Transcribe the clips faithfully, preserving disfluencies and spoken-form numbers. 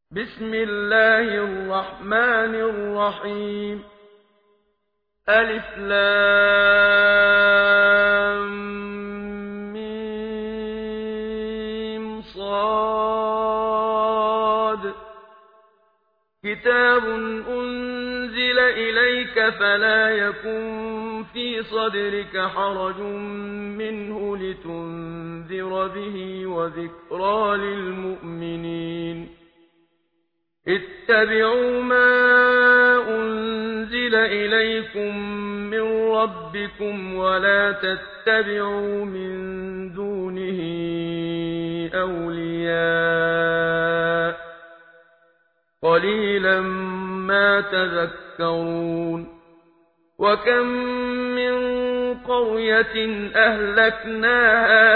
بسم الله الرحمن الرحيم ألف لام ميم صاد كتاب أنزل إليك فلا يكن في صدرك حرج منه لتنذر به وذكرى للمؤمنين اتبعوا ما أنزل إليكم من ربكم ولا تتبعوا من دونه أولياء قليلا ما تذكرون وكم من قرية أهلكناها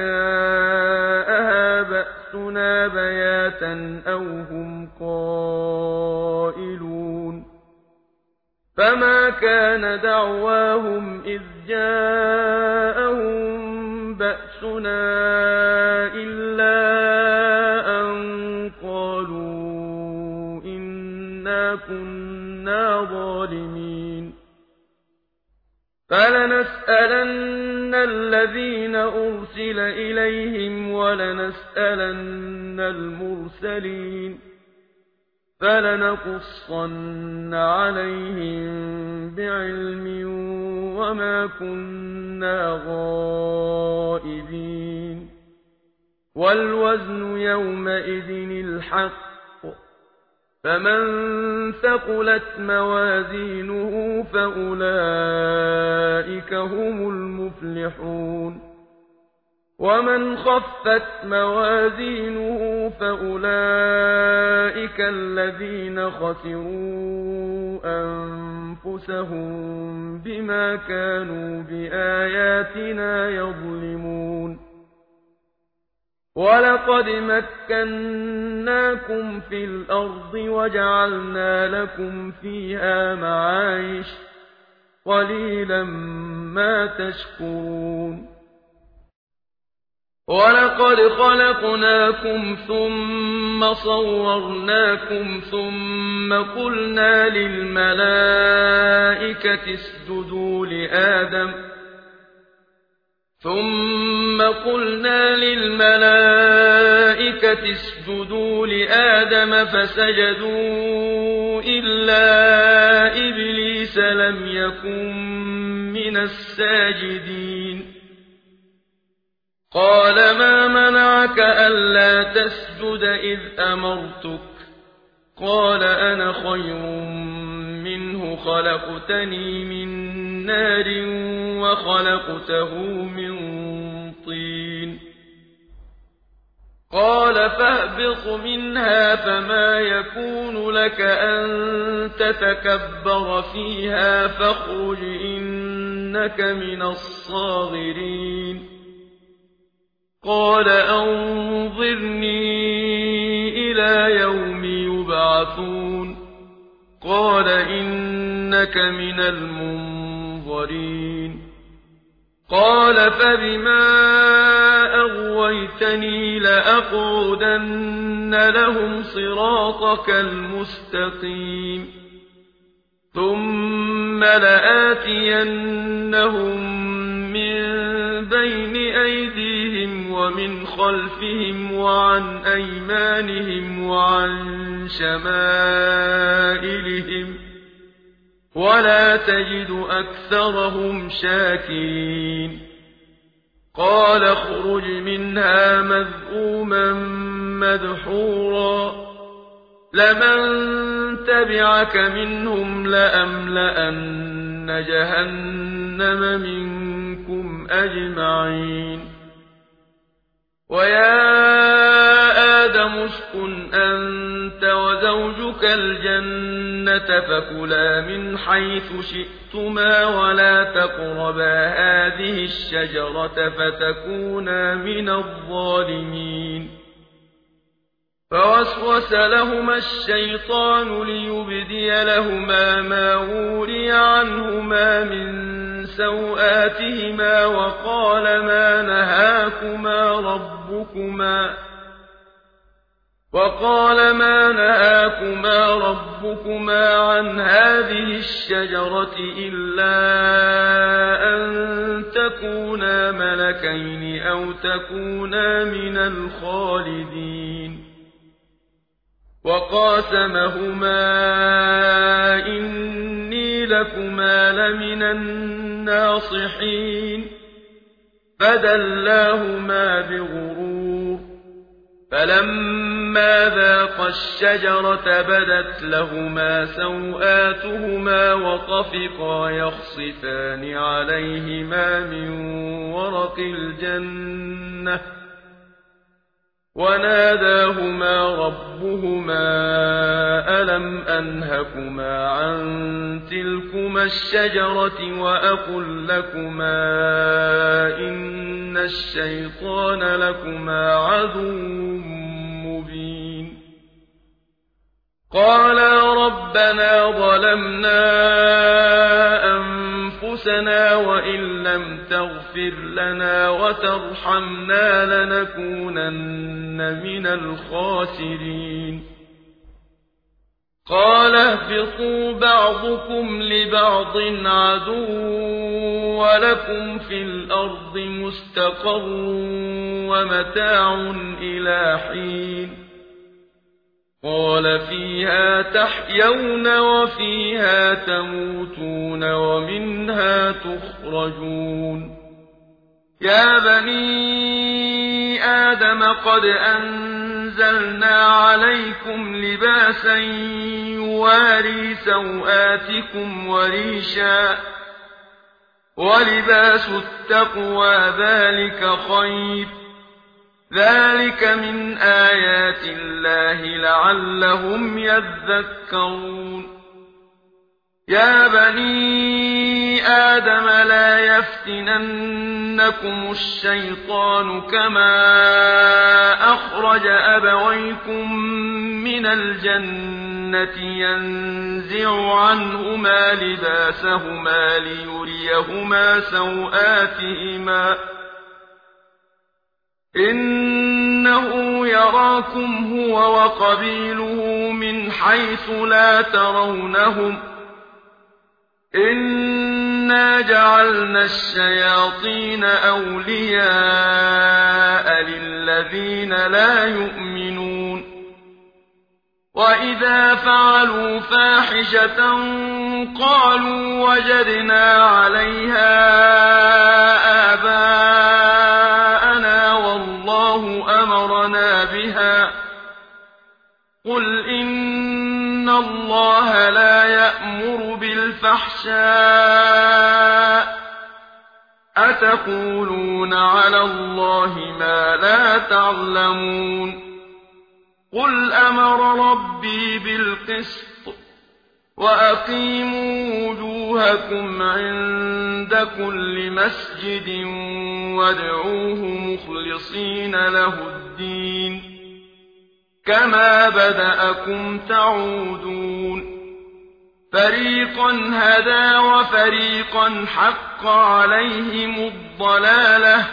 فجاءها بأسنا بياتا أو هم قائلون فما كان دعواهم إذ جاءهم بأسنا إلا أن قالوا إنا كنا ظالمين فلنسألن الذين أرسل إليهم ولنسألن المرسلين فلنقصن عليهم بعلم وما كنا غائبين والوزن يومئذ الحق فمن ثقلت موازينه فأولئك هم المفلحون ومن خفت موازينه فأولئك الذين خسروا أنفسهم بما كانوا بآياتنا يظلمون ولقد مكناكم في الأرض وجعلنا لكم فيها معايش قليلا ما تشكرون ولقد خلقناكم ثم صورناكم ثم قلنا للملائكة اسجدوا لآدم ثم قلنا للملائكة اسجدوا لآدم فسجدوا إلا إبليس لم يكن من الساجدين قال ما منعك ألا تسجد إذ أمرتك قال أنا خير منه خلقتني من نار وخلقته من طين قال فاهبط منها فما يكون لك أن تتكبر فيها فاخرج إنك من الصاغرين قال أنظرني إلى يوم يبعثون قال إنك من المنظرين قال فبما أغويتني لأقعدن لهم صراطك المستقيم ثم لآتينهم من بين أيديهم ومن خلفهم وعن أيمانهم وعن شمائلهم ولا تجد أكثرهم شاكرين قال اخرج منها مذءوما مدحورا لمن تبعك منهم لأملأن جهنم منكم أجمعين ويا آدم اسكن أنت وزوجك الجنة فكلا من حيث شئتما ولا تقربا هذه الشجرة فتكونا من الظالمين فوسوس لهما الشيطان ليبدي لهما ما وري عنهما من سوآتهما وقال ما نهاكما ربكما وقال ما نهاكما ربكما عن هذه الشجرة إلا أن تكونا ملكين أو تكونا من الخالدين وقاسمهما إني لكما لمن الناصحين فدلاهما بغرور فلما ذاقا الشجرة بدت لهما سوآتهما وطفقا يخصفان عليهما من ورق الجنة وناداهما ربهما ألم أنهكما عن تلكما الشجرة وأقل لكما إن الشيطان لكما عدو مبين قالا ربنا ظلمنا أنفسنا وإن لم تغفر لنا وترحمنا لنكونن من الخاسرين قال اهبطوا بعضكم لبعض عدو ولكم في الأرض مستقر ومتاع إلى حين قال فيها تحيون وفيها تموتون ومنها تخرجون يا بني آدم قد أنزلنا عليكم لباسا يواري سوآتكم وريشا ولباس التقوى ذلك خير ذلك من آيات الله لعلهم يذكرون يا بني آدم لا يفتننكم الشيطان كما أخرج أبويكم من الجنة ينزع عنهما لباسهما ليريهما سوآتهما إنه يراكم هو وقبيله من حيث لا ترونهم إنا جعلنا الشياطين أولياء للذين لا يؤمنون وإذا فعلوا فاحشة قالوا وجدنا عليها آباءنا والله أمرنا بها قل إن الله لا يأمر بالفحشاء أتقولون على الله ما لا تعلمون قل أمر ربي بالقسط وأقيموا وجوهكم عند كل مسجد وادعوه مخلصين له الدين كما بدأكم تعودون فريقا هدى وفريقا حق عليهم الضلالة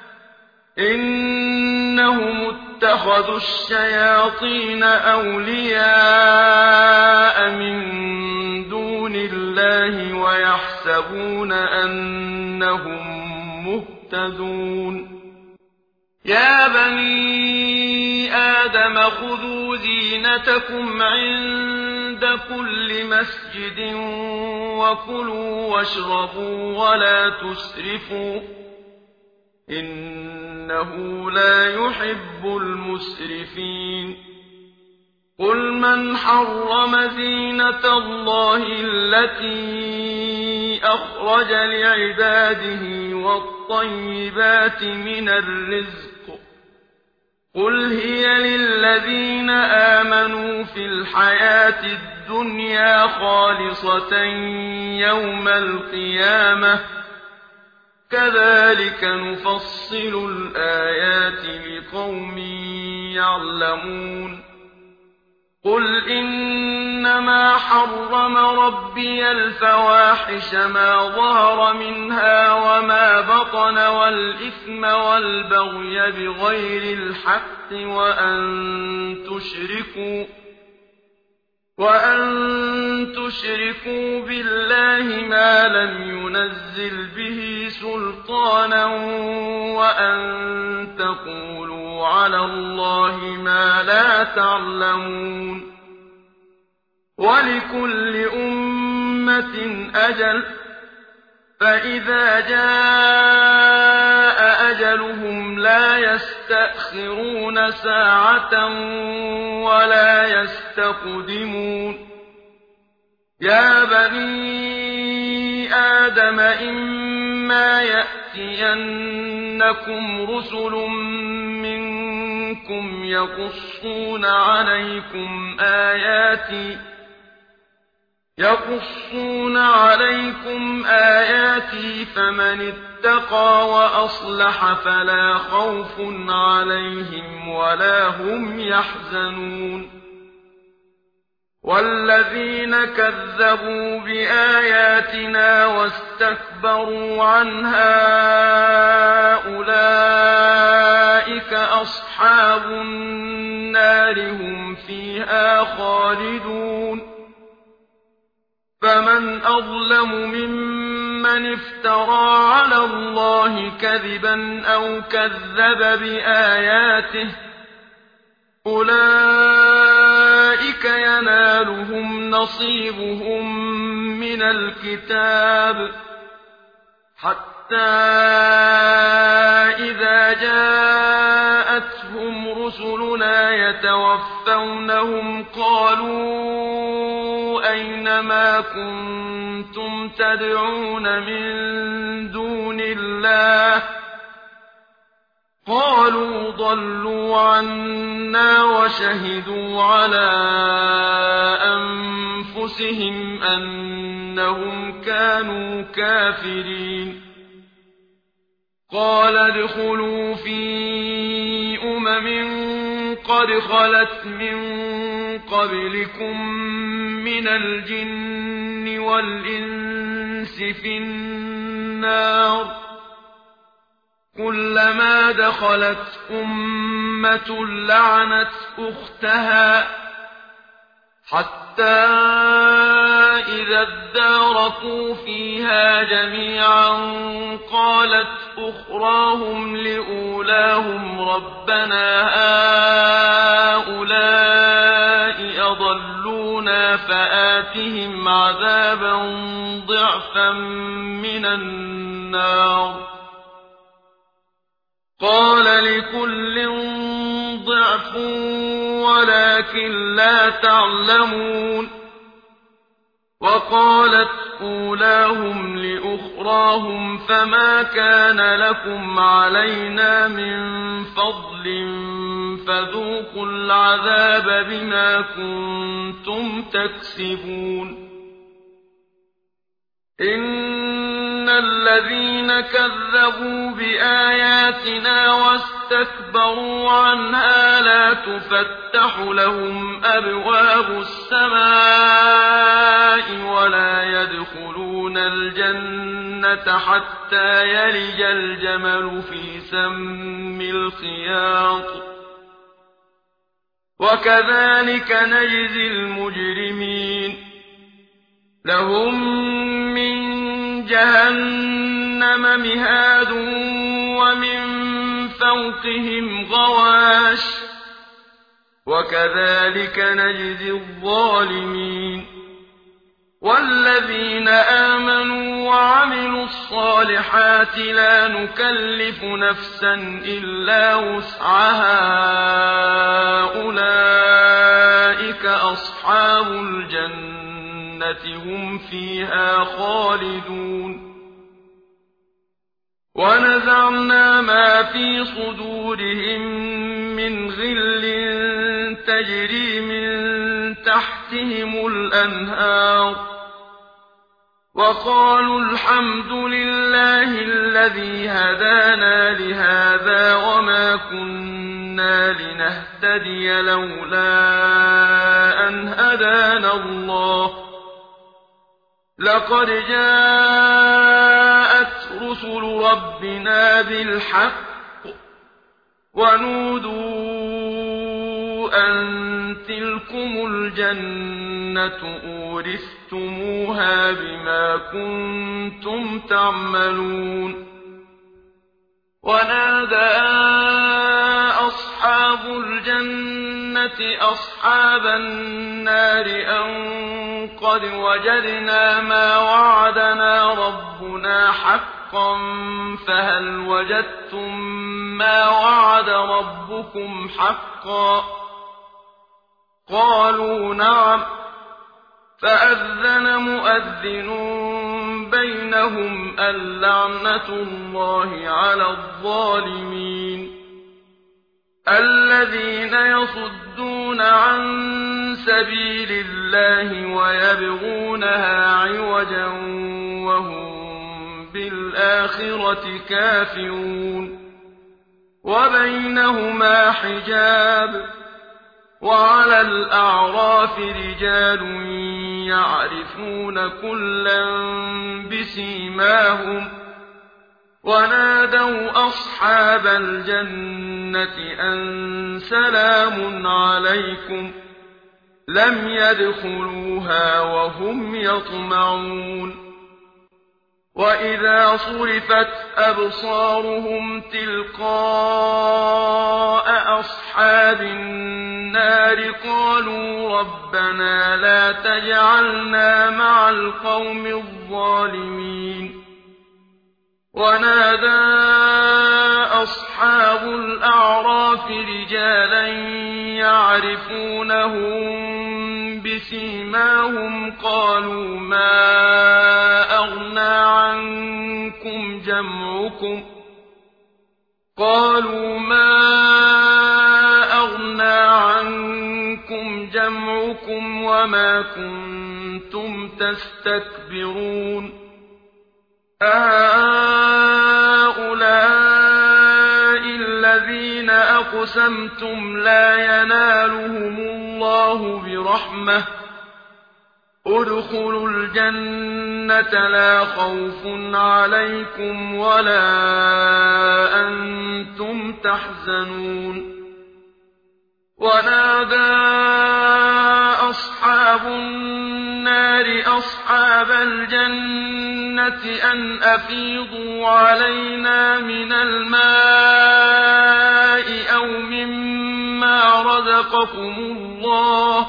إنهم اتخذوا الشياطين أولياء من دون الله ويحسبون أنهم مهتدون يا بني آدم خذوا زينتكم عند كل مسجد وكلوا واشربوا ولا تسرفوا إنه لا يحب المسرفين قل من حرم زينة الله التي أخرج لعباده والطيبات من الرزق قل هي للذين آمنوا في الحياة الدنيا خالصة يوم القيامة كذلك نفصل الآيات لقوم يعلمون قل إنما حرم ربي الفواحش ما ظهر منها وما بطن والإثم والبغي بغير الحق وأن تشركوا وأن تشركوا بالله ما لم ينزل به سلطانا وأن تقولوا على الله ما لا تعلمون ولكل أمة أجل فإذا جاء أجلهم لا يستأخرون ساعة ولا يستقدمون يا بني آدم إما يأتينكم رسل منكم يقصون عليكم آياتي يقصون عليكم آياتي فمن اتقى وأصلح فلا خوف عليهم ولا هم يحزنون والذين كذبوا بآياتنا واستكبروا عنها أولئك أصحاب النار هم فيها خالدون فمن أظلم ممن افترى على الله كذبا أو كذب بآياته أولئك ينالهم نصيبهم من الكتاب حتى إذا جاءتهم رسلنا يتوفونهم قالوا أين ما كنتم تدعون من دون الله قالوا ضلوا عنا وشهدوا على أنفسهم أنهم كانوا كافرين قال ادخلوا في أمم قد خلت من قبلكم من الجن والإنس في النار كلما دخلت أمة لعنت أختها حتى إذا اداركوا فيها جميعا قالت أخراهم لأولاهم ربنا هؤلاء أضلونا فآتهم عذابا ضعفا من النار قال لكل ضعف ولكن لا تعلمون وقالت أولاهم لأخراهم فما كان لكم علينا من فضل فذوقوا العذاب بما كنتم تكسبون إن الذين كذبوا بآياتنا واستكبروا عنها لا تفتح لهم أبواب السماء ولا يدخلون الجنة حتى يلج الجمل في سم الخياط وكذلك نجزي المجرمين لهم من جهنم مهاد ومن فوقهم غواش وكذلك نجزي الظالمين والذين آمنوا وعملوا الصالحات لا نكلف نفسا إلا وسعها أولئك أصحاب الجنة هم فيها خالدون ونزعنا ما في صدورهم من غل تجري من تحتهم الأنهار وقالوا الحمد لله الذي هدانا لهذا وما كنا لنهتدي لولا أن هدانا الله لقد جاءت رسل ربنا بالحق ونودوا أن تلكم الجنة أورثتموها بما كنتم تعملون ونادى أصحاب الجنة أصحاب النار أن قد وجدنا ما وعدنا ربنا حقا فهل وجدتم ما وعد ربكم حقا قالوا نعم فأذن مؤذن بينهم اللعنة الله على الظالمين الذين يصدون عن سبيل الله ويبغونها عوجا وهم بالآخرة كافرون وبينهما حجاب وعلى الأعراف رجال يعرفون كلا بسيماهم ونادوا أصحاب الجنة أن سلام عليكم لم يدخلوها وهم يطمعون وإذا صرفت أبصارهم تلقاء أصحاب النار قالوا ربنا لا تجعلنا مع القوم الظالمين ونادى أصحاب الأعراف رجالا يعرفونهم بسيماهم قالوا ما أغنى عنكم جمعكم قالوا ما أغنى عنكم جمعكم وما كنتم تستكبرون أهؤلاء الذين أقسمتم لا ينالهم الله برحمة ادخلوا الجنة لا خوف عليكم ولا أنتم تحزنون ونادى أصحاب النار أصحاب الجنة أن أفيضوا علينا من الماء أو مما رزقكم الله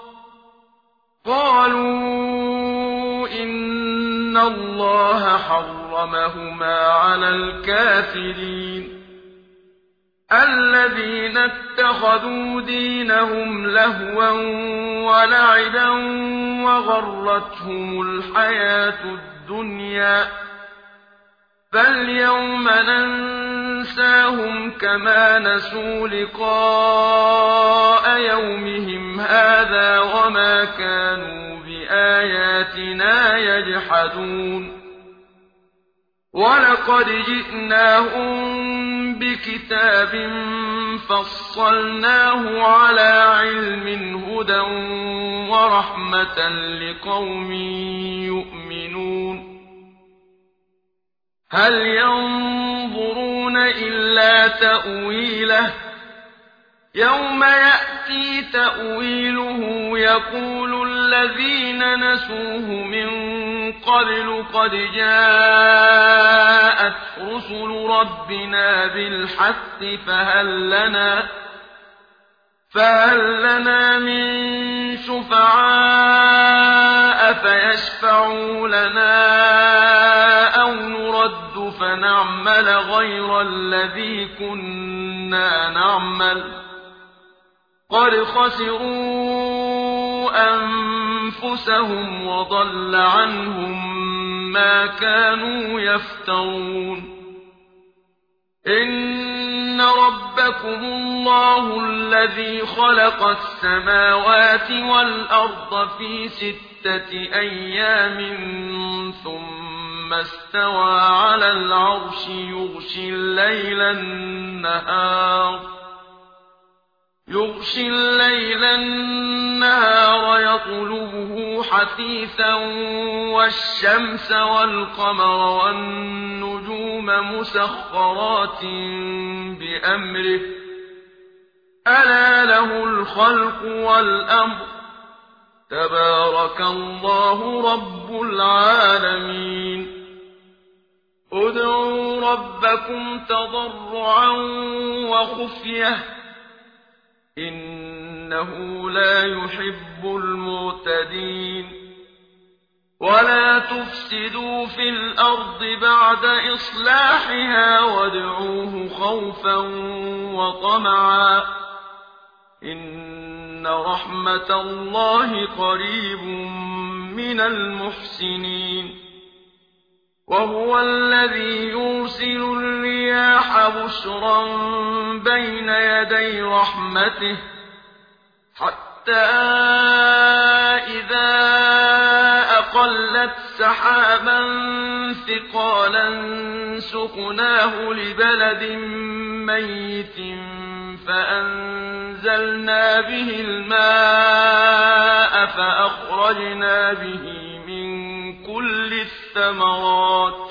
قالوا إن الله حرمهما على الكافرين الذين اتخذوا دينهم لهوا ولعبا وغرتهم الحياة الدنيا فاليوم ننساهم كما نسوا لقاء يومهم هذا وما كانوا بآياتنا يجحدون ولقد جئناهم بكتاب فصلناه على علم هدى ورحمة لقوم يؤمنون هل ينظرون إلا تأويله يوم يأتي تأويله يقول الذين نسوه من قبل قد جاءت رسل ربنا بالحق فهل لنا فهل لنا من شفعاء فيشفعوا لنا أو نرد فنعمل غير الذي كنا نعمل قد خسروا أنفسهم وضل عنهم ما كانوا يفترون إن ربكم الله الذي خلق السماوات والأرض في ستة أيام ثم استوى على العرش يغشي الليل النهار يغشي الليل النهار يطلبه حثيثا والشمس والقمر والنجوم مسخرات بأمره ألا له الخلق والأمر تبارك الله رب العالمين ادعوا ربكم تضرعا وخفية إنه لا يحب المعتدين ولا تفسدوا في الأرض بعد إصلاحها وادعوه خوفا وطمعا إن رحمة الله قريب من المحسنين وهو الذي يرسل الرياح بشرا بين يدي رحمته حتى إذا أقلت سحابا ثقالا سقناه لبلد ميت فأنزلنا به الماء فأخرجنا به من كل الثمرات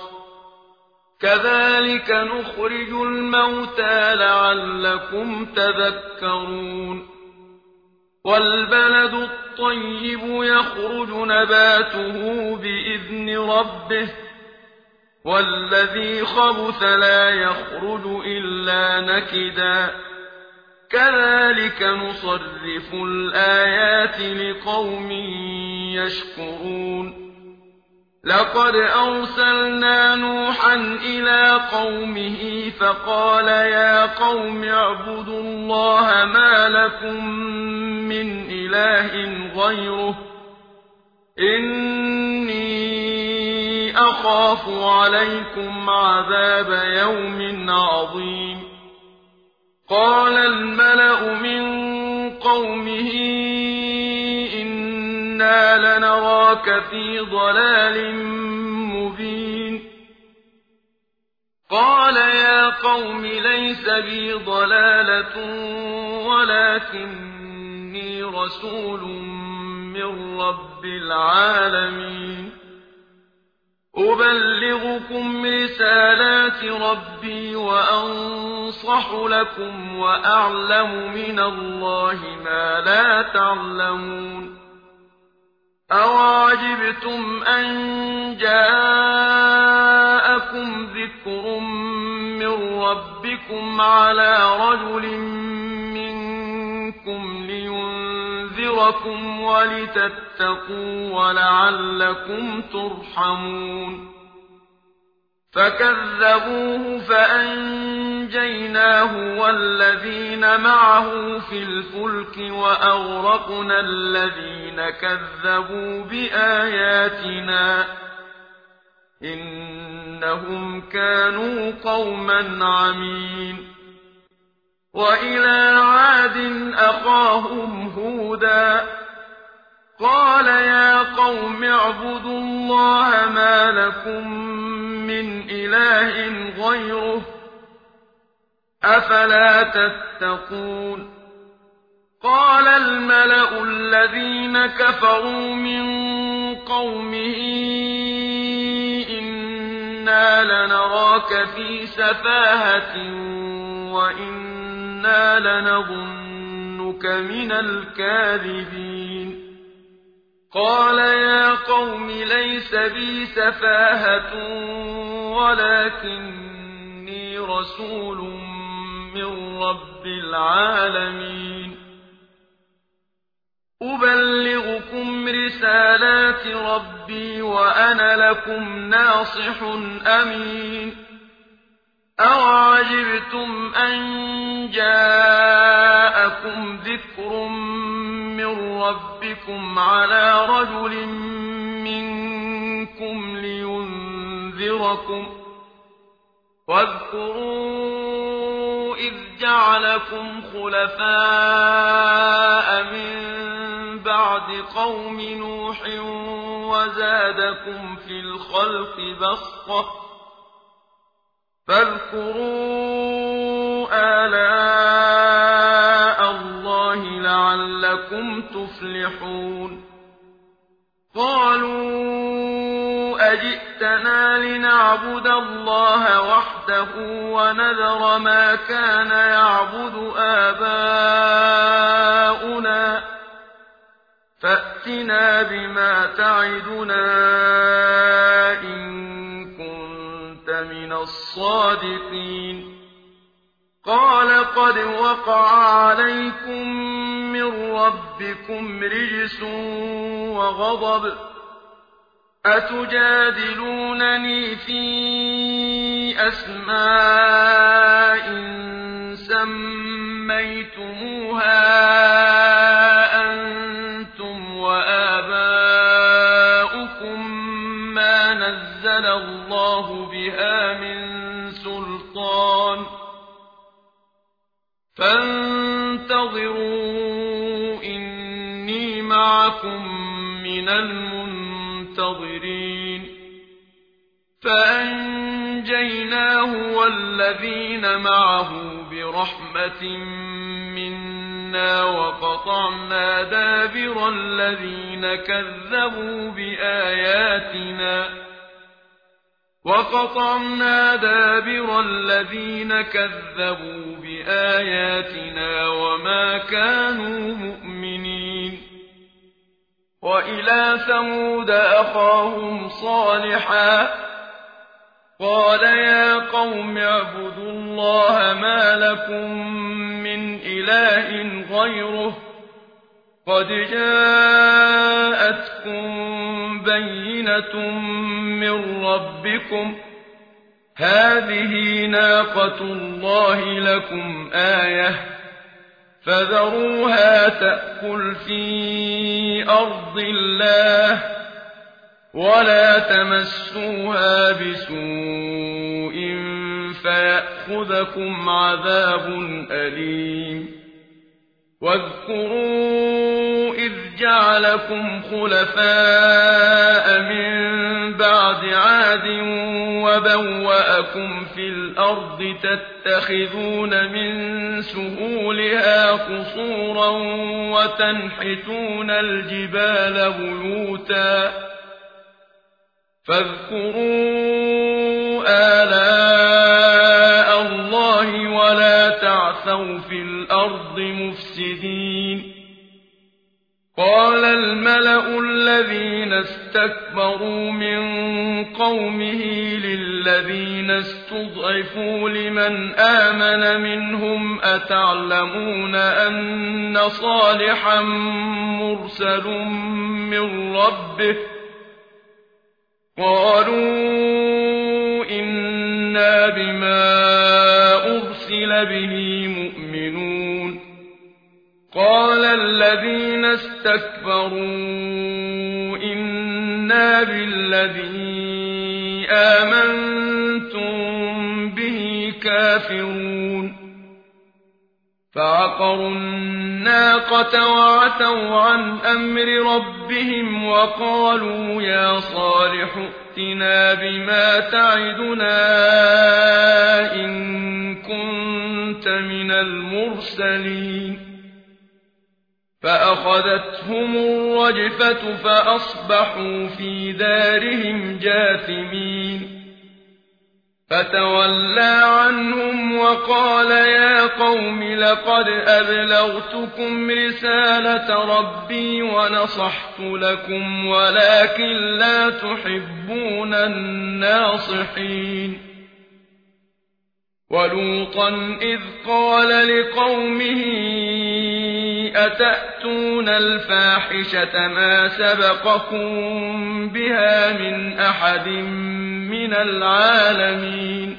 كذلك نخرج الموتى لعلكم تذكرون والبلد الطيب يخرج نباته بإذن ربه والذي خبث لا يخرج إلا نكدا كذلك نصرف الآيات لقوم يشكرون لقد أرسلنا نوحا إلى قومه فقال يا قوم اعبدوا الله ما لكم من إله غيره إني أخاف عليكم عذاب يوم عظيم قال الملأ من قومه إنا لنراك في ضلال مبين قال يا قوم ليس بي ضلالة ولكني رسول من رب العالمين أبلغكم رسالات ربي وأنصح لكم وأعلم من الله ما لا تعلمون أوعجبتم أن جاءكم ذكر من ربكم على رجل منكم لينذركم ولتتقوا ولعلكم ترحمون فكذبوه فأنجيناه والذين معه في الفلك وأغرقنا الذين كذبوا بآياتنا إنهم كانوا قوما عمين وإلى عاد أخاهم هودا قال يا قوم اعبدوا الله ما لكم من إله غيره أفلا تتقون قال الملأ الذين كفروا من قومه إنا لنراك في سفاهة وإنا لنظنك من الكاذبين قال يا قوم ليس بي سفاهة ولكني رسول من رب العالمين أبلغكم رسالات ربي وأنا لكم ناصح أمين أوعجبتم أن جاءكم ذكر من ربكم على رجل منكم لينذركم واذكروا إذ جعلكم خلفاء من بعد قوم نوح وزادكم في الخلق بسطة فاذكروا آلاء الله لعلكم تفلحون قالوا أجئتنا لنعبد الله وحده ونذر ما كان يعبد آباؤنا فأتنا بما تعدنا إن كنت من الصادقين قال قد وقع عليكم من ربكم رجس وغضب أتجادلونني في أسماء سميتموها أنتم وآباؤكم ما نزل الله بها من سلطان فانتظروا إني معكم من المنتظرين فأنجيناه والذين معه برحمة منا وقطعنا دابر الذين كذبوا بآياتنا وقطعنا دابر الذين كذبوا بآياتنا وما كانوا مؤمنين وإلى ثمود أخاهم صالحا قال يا قوم اعبدوا الله ما لكم من إله غيره قد جاءتكم بينة من ربكم هذه ناقة الله لكم آية فذروها تأكل في أرض الله ولا تمسوها بسوء فيأخذكم عذاب أليم واذكروا إذ جعلكم خلفاء من بعد عاد وبوأكم في الأرض تتخذون من سهولها قصورا وتنحتون الجبال بيوتا فاذكروا آلاء الله ولا تعثوا في الأرض مفسدين قال الملأ الذين استكبروا من قومه للذين استضعفوا لمن آمن منهم أتعلمون أن صالحا مرسل من ربه قالوا إنا بما أرسل به مؤمنون قال الذين استكبروا إنا بالذي آمنتم به كافرون فعقروا الناقة وعتوا عن أمر ربهم وقالوا يا صالح ائتنا بما تعدنا إن كنت من المرسلين فأخذتهم الرجفة فأصبحوا في دارهم جاثمين فتولى عنهم وقال يا قوم لقد أبلغتكم رسالة ربي ونصحت لكم ولكن لا تحبون الناصحين ولوطا إذ قال لقومه أتأتون الفاحشة ما سبقكم بها من أحد من العالمين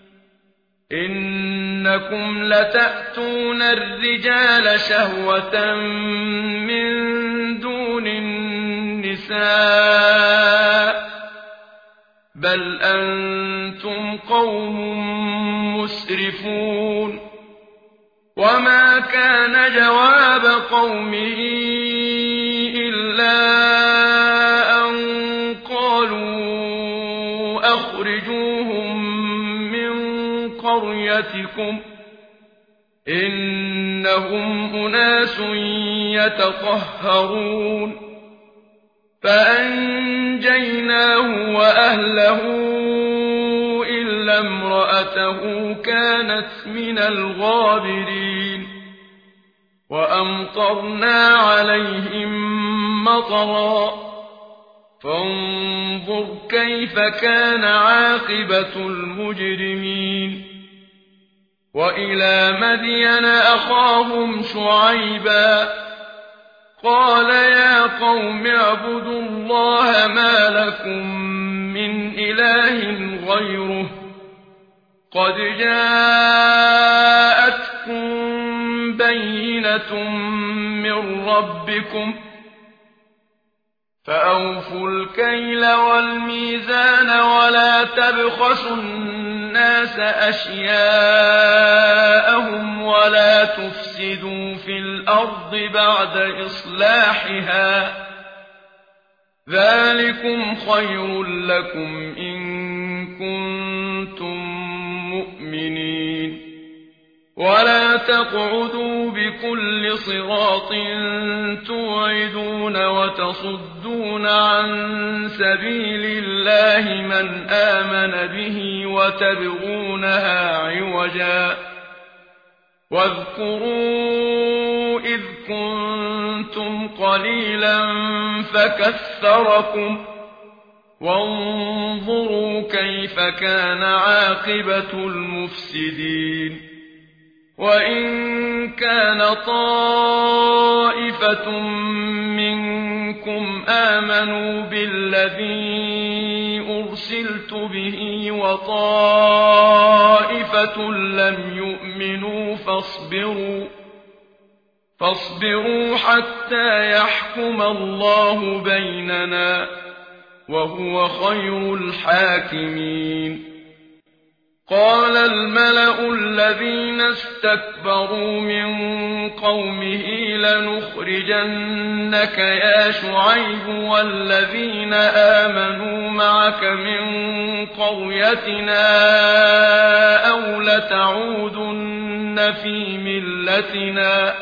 إنكم لتأتون الرجال شهوة من دون النساء بل أنتم قوم مسرفون وما كان جواب قومه إلا أن قالوا أخرجوهم من قريتكم إنهم أناس يتطهرون فأنجيناه وأهله إلا امرأته كانت من الغابرين وأمطرنا عليهم مطرا فانظر كيف كان عاقبة المجرمين وإلى مدين أخاهم شعيبا قال يا قوم اعبدوا الله ما لكم من إله غيره قد جاءتكم بينة من ربكم فأوفوا الكيل والميزان ولا تبخسوا الناس أشياءهم ولا تفسدوا في الأرض بعد إصلاحها ذلكم خير لكم إن كنتم مؤمنين ولا تقعدوا بكل صراط توعدون وتصدون عن سبيل الله من آمن به وتبغونها عوجا واذكروا إذ كنتم قليلا فكثركم وانظروا كيف كان عاقبة المفسدين وإن كان طائفة منكم آمنوا بالذي أرسلت به وطائفة لم يؤمنوا فاصبروا فاصبروا حتى يحكم الله بيننا وهو خير الحاكمين قال الملأ الذين استكبروا من قومه لنخرجنك يا شعيب والذين آمنوا معك من قريتنا أو لتعودن في ملتنا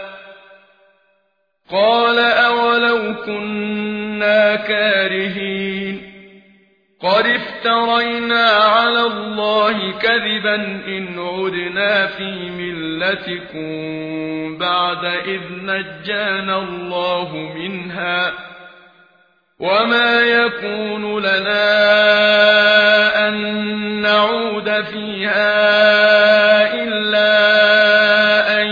قال أولو كنا كارهين قد افترينا على الله كذبا إن عدنا في ملتكم بعد إذ نجانا الله منها وما يكون لنا أن نعود فيها إلا أن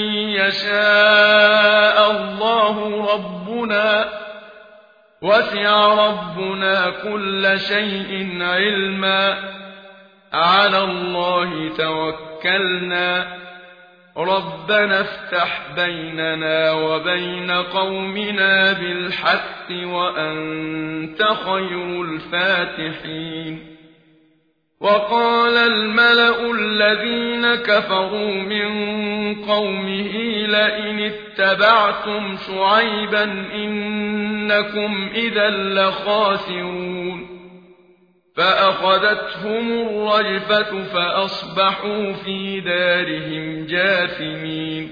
يشاء الله ربنا وسع ربنا كل شيء علما على الله توكلنا ربنا افتح بيننا وبين قومنا بالحق وأنت خير الفاتحين وقال الملأ الذين كفروا من قومه لئن اتبعتم شعيبا إنكم إذا لخاسرون فأخذتهم الرجفة فأصبحوا في دارهم جاثمين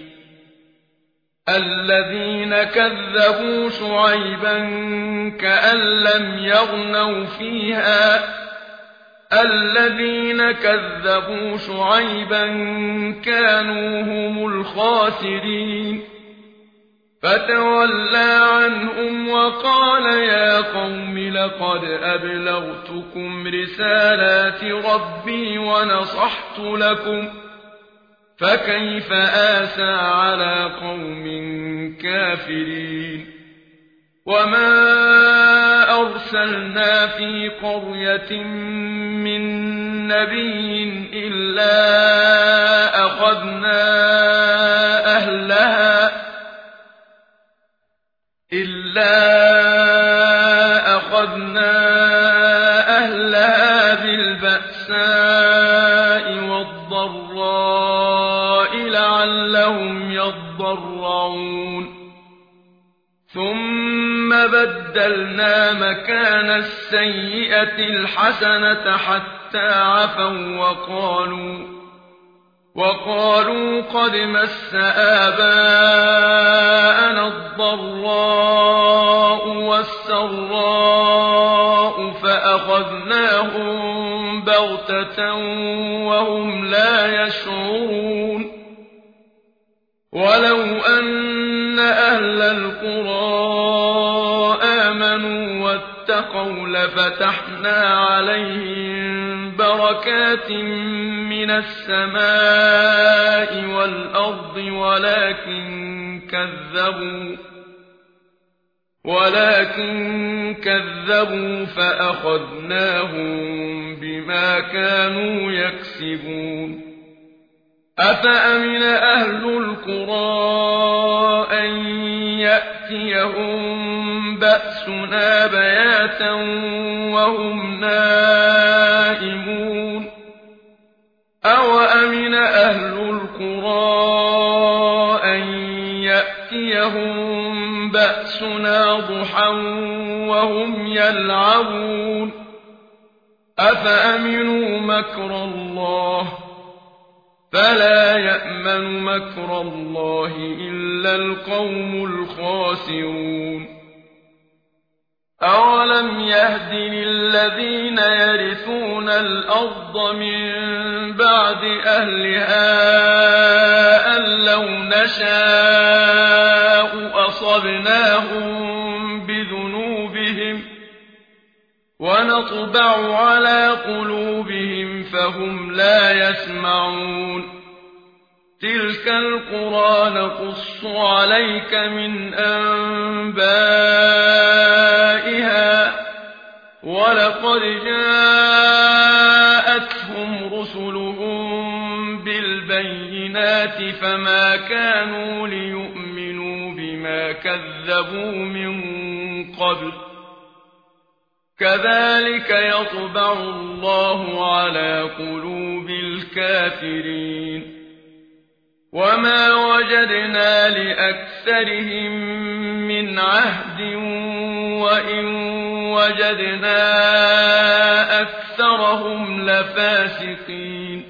الذين كذبوا شعيبا كأن لم يغنوا فيها الذين كذبوا شعيبا كانوا هم الخاسرين فتولى عنهم وقال يا قوم لقد أبلغتكم رسالات ربي ونصحت لكم فكيف آسى على قوم كافرين وما أرسلنا في قرية من نبي إلا أخذنا أهلها إلا أخذنا أهلها بالبأساء والضراء لعلهم يضرعون ثم بدلنا مكان السيئة الحسنة حتى عفوا وقالوا وقالوا قد مس آباءنا الضراء والسراء فأخذناهم بغتة وهم لا يشعرون ولو أن أهل القرى آمنوا واتقوا لفتحنا عليهم بركات من السماء والأرض ولكن كذبوا ولكن كذبوا فأخذناهم بما كانوا يكسبون أفأمن أهل القرى أن يأتيهم بأسنا بياتا وهم نائمون أوأمن أهل القرى أن يأتيهم بأسنا ضحى وهم يلعبون أفأمنوا مكر الله فلا يأمن مكر الله إلا القوم الخاسرون أولم يهد للذين يرثون الأرض من بعد أهلها أن لو نشاء أصبناهم بذنوبهم ونطبع على قلوبهم فهم لا يسمعون تلك القرى نقص عليك من أنبائها ولقد جاءتهم رسلهم بالبينات فما كانوا ليؤمنوا بما كذبوا من قبل كذلك يطبع الله على قلوب الكافرين وما وجدنا لأكثرهم من عهد وإن وجدنا أكثرهم لفاسقين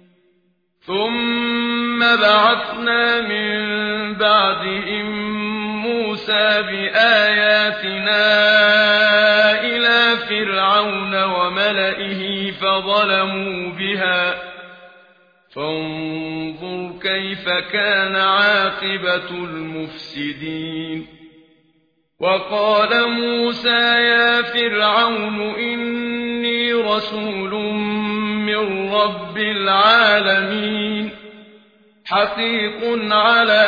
ثم بعثنا من بعدهم موسى بآياتنا إلى فرعون وملئه فظلموا بها فانظر كيف كان عاقبة المفسدين وقال موسى يا فرعون إني رسول من رب العالمين حقيق على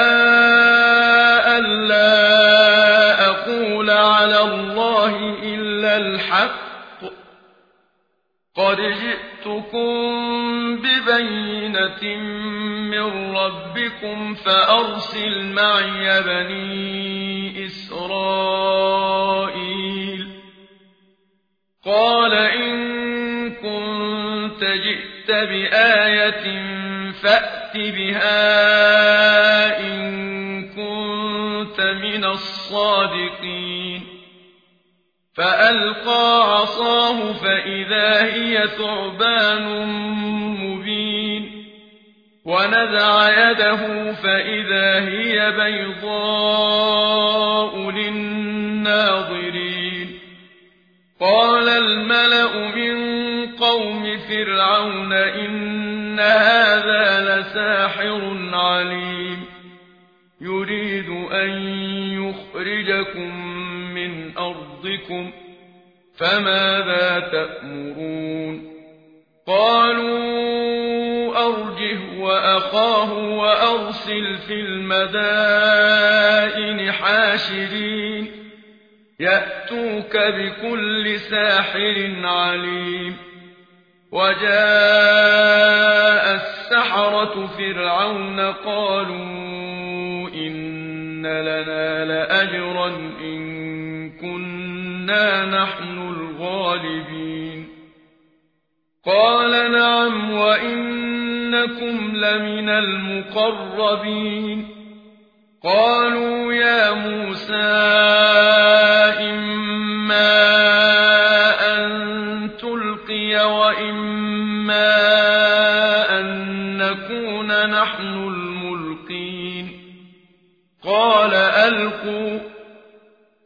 ألا أقول على الله إلا الحق قد جئتكم ببينة من ربكم فأرسل معي بني إسرائيل قال إن كنت جئت بآية فأت بها إن كنت من الصادقين فألقى عصاه فإذا هي ثعبان مبين ونزع يده فإذا هي بيضاء للناظرين قال الملأ من قوم فرعون إن هذا لساحر عليم يريد أن يخرجكم من أرضكم فماذا تأمرون قالوا أرجه وأخاه وأرسل في المدائن حاشرين يأتوك بكل ساحر عليم وجاء السحرة فرعون قالوا إن لنا لأجرا إن كنا نحن الغالبين قال نعم وإنكم لمن المقربين قالوا يا موسى إما أن تلقي وإما أن نكون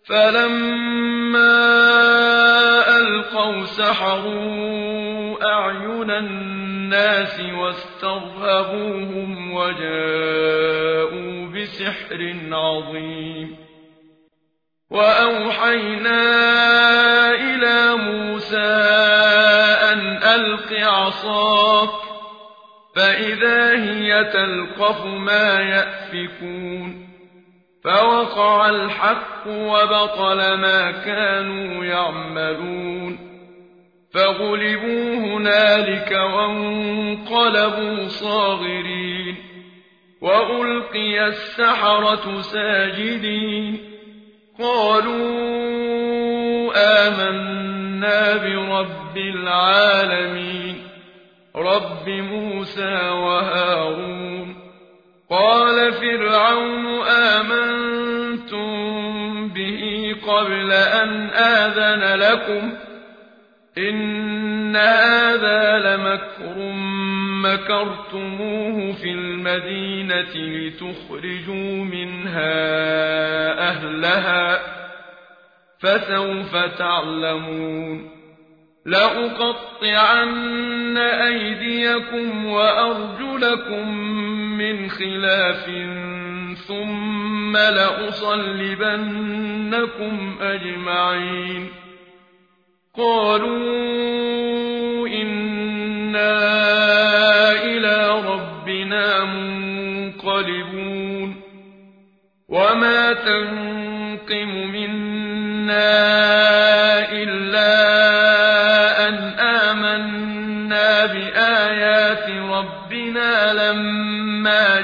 فلما ألقوا سحروا أعين الناس واسترهبوهم وجاءوا بسحر عظيم وأوحينا إلى موسى أن ألق عصاك فإذا هي تلقف ما يأفكون فوقع الحق وبطل ما كانوا يعملون فغلبوا هنالك وانقلبوا صاغرين وألقي السحرة ساجدين قالوا آمنا برب العالمين رب موسى وهارون قال فرعون آمنتم به قبل أن آذن لكم إن هذا لمكر مكرتموه في المدينة لتخرجوا منها أهلها فسوف تعلمون لأقطعن أيديكم وأرجلكم من خلاف ثم لأصلبنكم أجمعين قالوا إنا إلى ربنا منقلبون وما تنقم منا إلا أن آمنا بآيات ربنا لما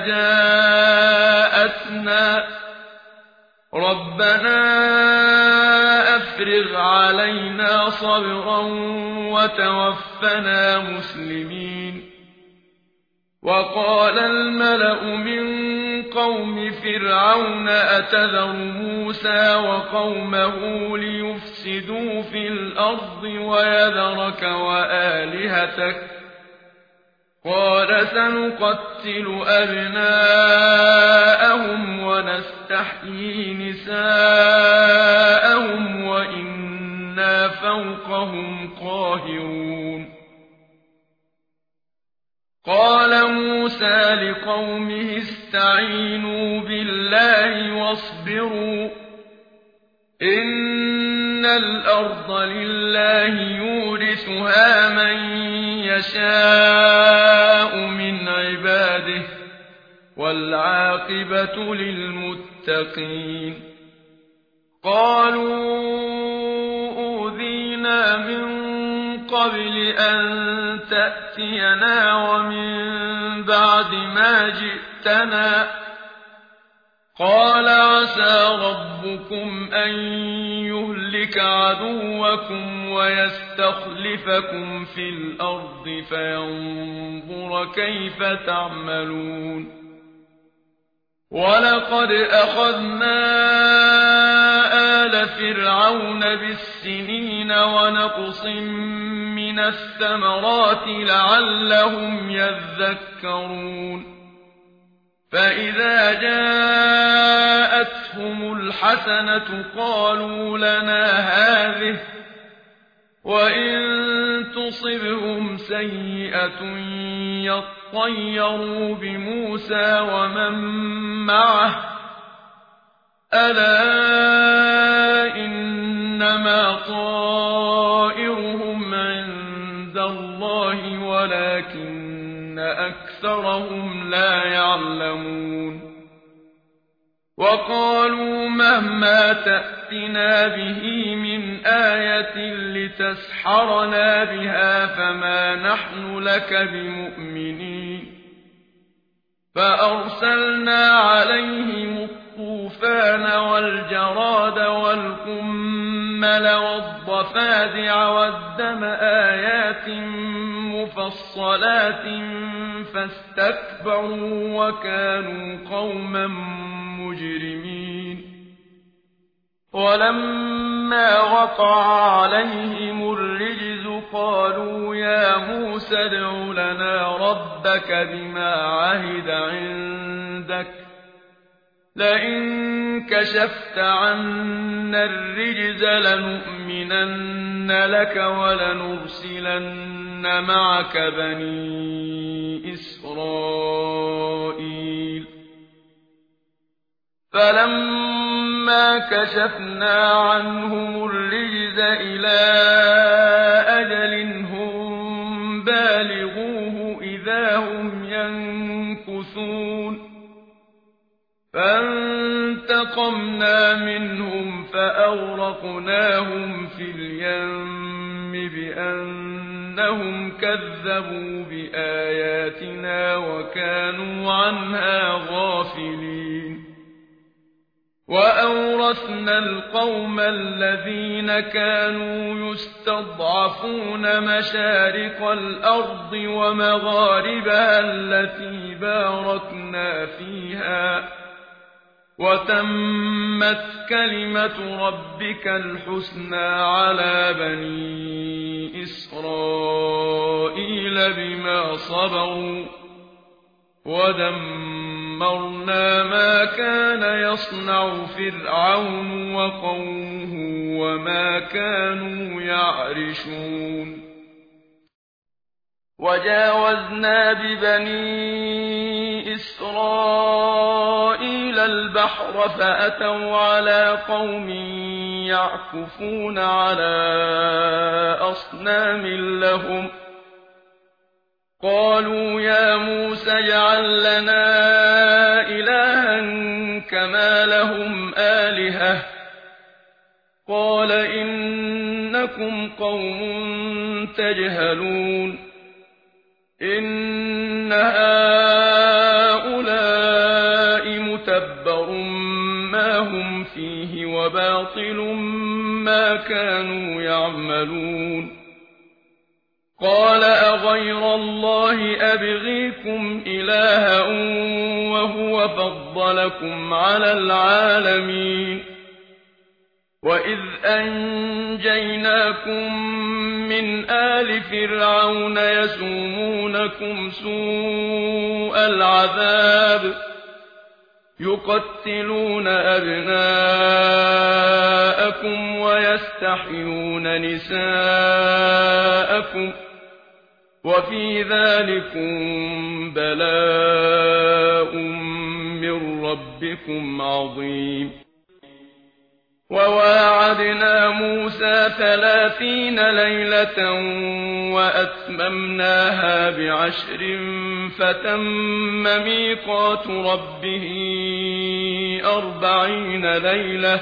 جاءتنا ربنا أفرغ علينا صبرا وتوفنا مسلمين وقال الملأ من قوم فرعون أتذر موسى وقومه ليفسدوا في الأرض ويذرك وآلهتك قال سنقتل أبناءهم ونستحيي نساءهم وإنا فوقهم قاهرون قال موسى لقومه استعينوا بالله واصبروا إن الأرض لله يورثها من يشاء من عباده والعاقبة للمتقين قالوا أوذينا من قبل أن تأتينا ومن بعد ما جئتنا قال عسى ربكم أن يهلك عدوكم ويستخلفكم في الأرض فينظر كيف تعملون ولقد أخذنا آل فرعون بالسنين ونقص من الثمرات لعلهم يذكرون فإذا جاءتهم الحسنة قالوا لنا هذه وإن تصبهم سيئة يطيروا بموسى ومن معه ألا إنما طائرهم عند الله ولكن أكثرهم لا يعلمون وقالوا مهما تأتنا به من آية لتسحرنا بها فما نحن لك بمؤمنين فأرسلنا عليهم الطوفان والجراد والقمل والضفادع والدم آيات مفصلات فاستكبروا وكانوا قوما مجرمين ولما وقع عليهم الرجز قالوا يا موسى ادع لنا ربك بما عهد عندك لئن كشفت عنا الرجز لنؤمنن لك ولنرسلن معك بني إسرائيل فلما كشفنا عنهم الرجز إلى أجل هم بالغوه إذا هم ينكثون فانتقمنا منهم فأغرقناهم في اليم بأنهم كذبوا بآياتنا وكانوا عنها غافلين وأورثنا القوم الذين كانوا يستضعفون مشارق الأرض ومغاربها التي باركنا فيها وتمت كلمة ربك الحسنى على بني إسرائيل بما صبروا ودمرنا ما كان يصنع فرعون وقومه وما كانوا يعرشون وجاوزنا ببني إسرائيل البحر فأتوا على قوم يعكفون على أصنام لهم قالوا يا موسى اجعل لنا إلها كما لهم آلهة قال إنكم قوم تجهلون إن هؤلاء متبر ما هم فيه وباطل ما كانوا يعملون قال أغير الله أبغيكم إلها وهو فضلكم على العالمين وإذ أنجيناكم من آل فرعون يسومونكم سوء العذاب يقتلون أبناءكم ويستحيون نساءكم وفي ذلكم بلاء من ربكم عظيم وواعدنا موسى ثلاثين ليلة وأتممناها بعشر فتم ميقات ربه أربعين ليلة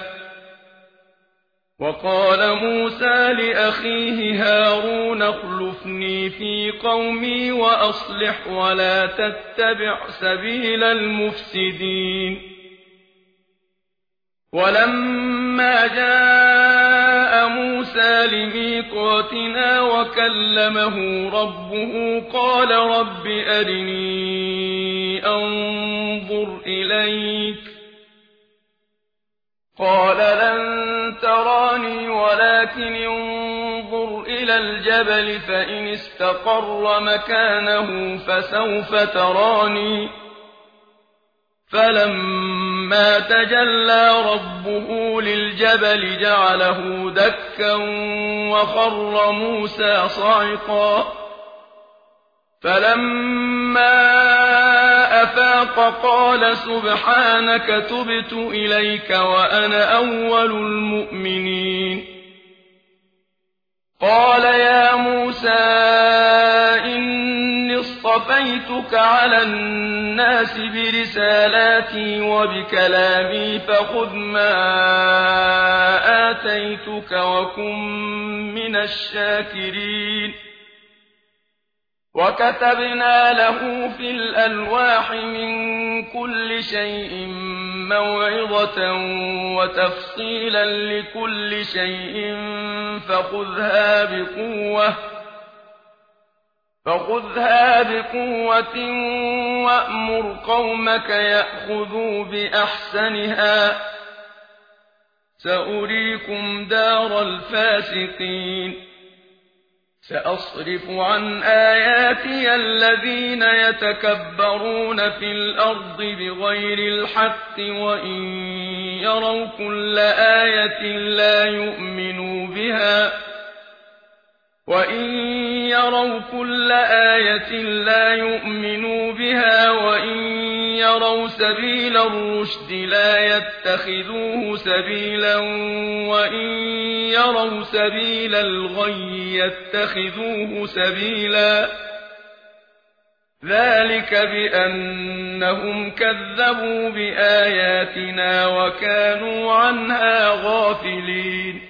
وقال موسى لأخيه هارون اخلفني في قومي وأصلح ولا تتبع سبيل المفسدين ولما جاء موسى لميقاتنا وكلمه ربه قال رب أرني أنظر إليك قال لن تراني ولكن انظر إلى الجبل فإن استقر مكانه فسوف تراني فلما تجلى ربه للجبل جعله دكا وخر موسى صعقا فلما أفاق قال سبحانك تبت إليك وأنا أول المؤمنين قال يا موسى إني اصطفيتك على الناس برسالاتي وبكلامي فخذ ما آتيتك وكن من الشاكرين وكتبنا له في الألواح من كل شيء موعظة وتفصيلا لكل شيء فخذها بقوة فخذها بقوة وأمر قومك يأخذوا بأحسنها سأريكم دار الفاسقين سأصرف عن آياتي الذين يتكبرون في الأرض بغير الحق وإن يروا كل آية لا يؤمنوا بها وإن يروا كل آية لا يؤمنوا بها وإن يروا سبيل الرشد لا يتخذوه سبيلا وإن يروا سبيل الغي يتخذوه سبيلا ذلك بأنهم كذبوا بآياتنا وكانوا عنها غافلين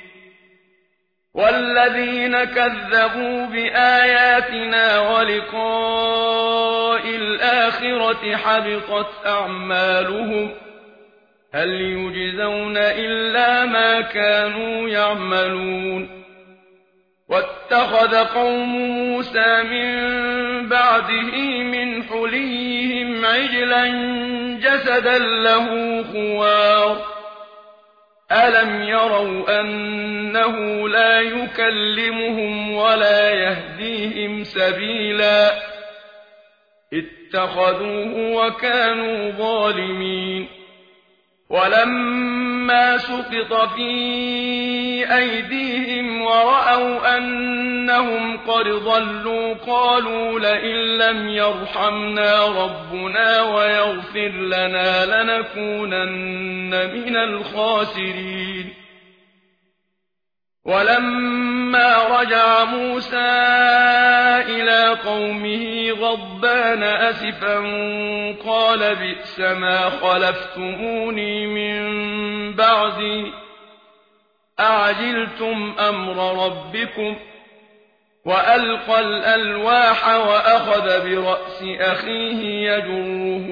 والذين كذبوا بآياتنا ولقاء الآخرة حبطت أعمالهم هل يجزون إلا ما كانوا يعملون واتخذ قوم موسى من بعده من حليهم عجلا جسدا له خوار ألم يروا أنه لا يكلمهم ولا يهديهم سبيلا اتخذوه وكانوا ظالمين ولما سقط في أيديهم ورأوا أنهم قد ضلوا قالوا لئن لم يرحمنا ربنا ويغفر لنا لنكونن من الخاسرين ولما رجع موسى إلى قومه غضبان أسفا قال بئس ما خلفتموني من بعدي أعجلتم أمر ربكم وألقى الألواح وأخذ برأس أخيه يجره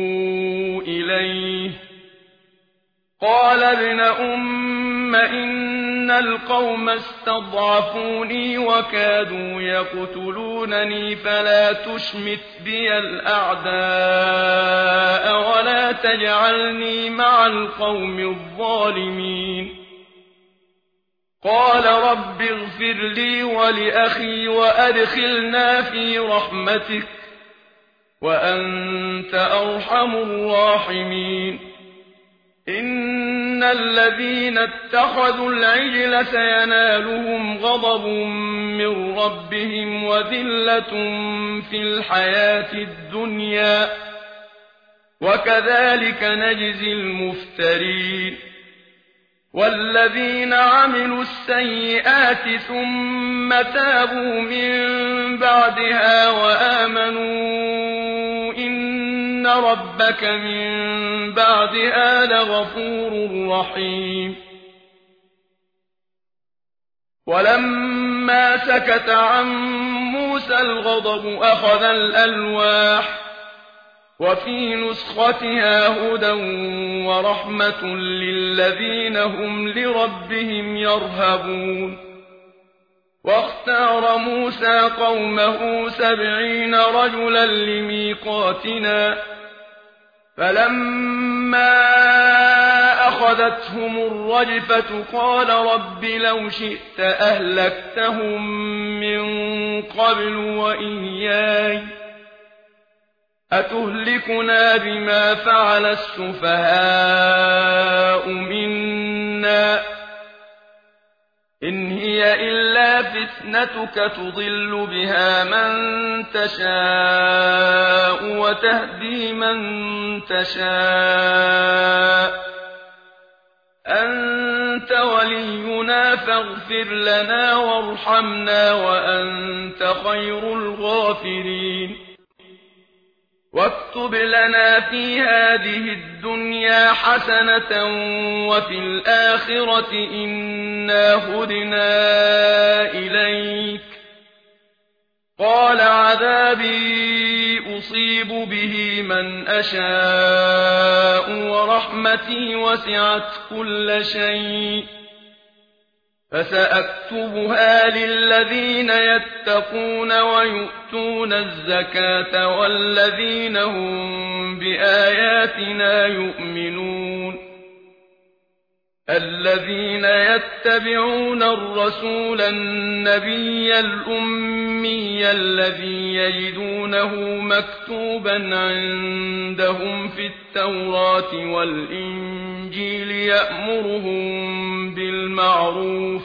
إليه قال ابن أم إن القوم استضعفوني وكادوا يقتلونني فلا تشمت بي الأعداء ولا تجعلني مع القوم الظالمين قال رب اغفر لي ولأخي وأدخلنا في رحمتك وأنت أرحم الراحمين إن الذين اتخذوا العجل سينالهم غضب من ربهم وذلة في الحياة الدنيا وكذلك نجزي المفترين والذين عملوا السيئات ثم تابوا من بعدها وآمنوا إن ربك من بعدها لغفور رحيم ولما سكت عن موسى الغضب أخذ الألواح وفي نسختها هدى ورحمة للذين هم لربهم يرهبون واختار موسى قومه سبعين رجلا لميقاتنا فلما أخذتهم الرجفة قال رب لو شئت أهلكتهم من قبل وإياي أتهلكنا بما فعل السفهاء منا إن هي إلا فتنتك تضل بها من تشاء وتهدي من تشاء أنت ولينا فاغفر لنا وارحمنا وأنت خير الغافرين واكتب لنا في هذه الدنيا حسنة وفي الآخرة إنا هدنا إليك قال عذابي أصيب به من أشاء ورحمتي وسعت كل شيء فسأكتبها للذين يتقون ويؤتون الزكاة والذين هم بآياتنا يؤمنون الذين يتبعون الرسول النبي الأمي الذي يجدونه مكتوبا عندهم في التوراة والإنجيل يأمرهم بالمعروف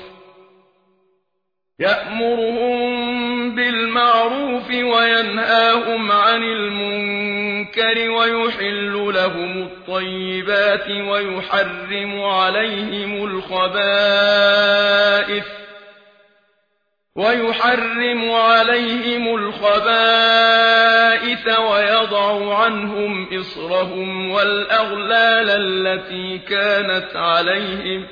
يأمرهم بالمعروف وينهاهم عن المنكر ويحل لهم الطيبات ويحرم عليهم الخبائث ويحرم عليهم الخبائث ويضع عنهم إصرهم والأغلال التي كانت عليهم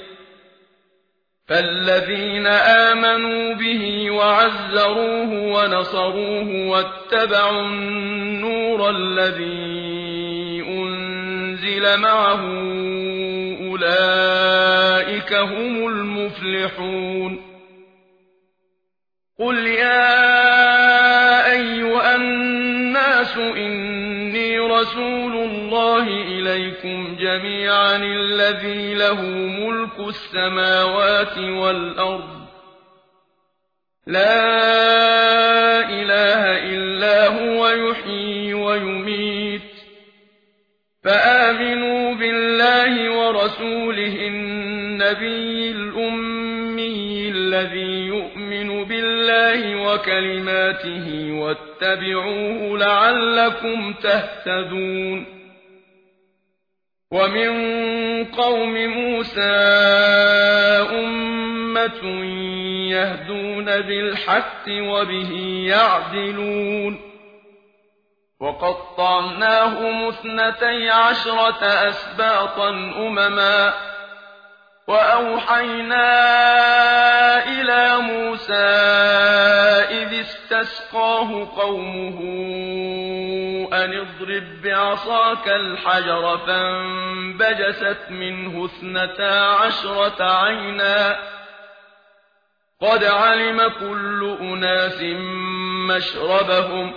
فالذين آمنوا به وعزروه ونصروه واتبعوا النور الذي أنزل معه أولئك هم المفلحون قل يا أيها الناس إني رسول الله إليكم جميعا الذي له ملك السماوات والأرض لا إله إلا هو يحيي ويميت فآمنوا بالله ورسوله النبي الأمي الذي يؤمن بالله وكلماته واتبعوه لعلكم تهتدون ومن قوم موسى أمة يهدون بالحق وبه يعدلون وقطعناهم اثنتي عشرة أسباطا أمما وأوحينا إلى موسى إذ استسقاه قومه أن اضرب بعصاك الحجر فانبجست منه اثنتا عشرة عينا قد علم كل أناس مشربهم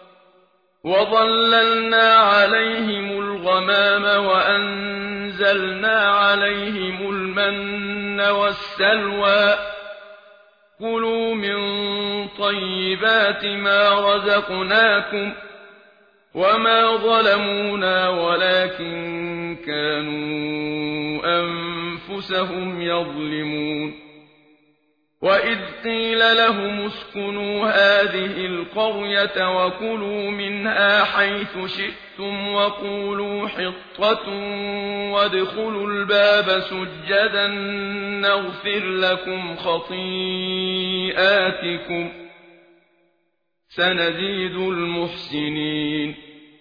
وظللنا عليهم الغمام وأنزلنا عليهم المن والسلوى كلوا من طيبات ما رزقناكم وما ظلمونا ولكن كانوا أنفسهم يظلمون وإذ قيل لهم اسكنوا هذه القرية وكلوا منها حيث شئتم وقولوا حطة وادخلوا الباب سجدا نغفر لكم خطيئاتكم سنزيد المحسنين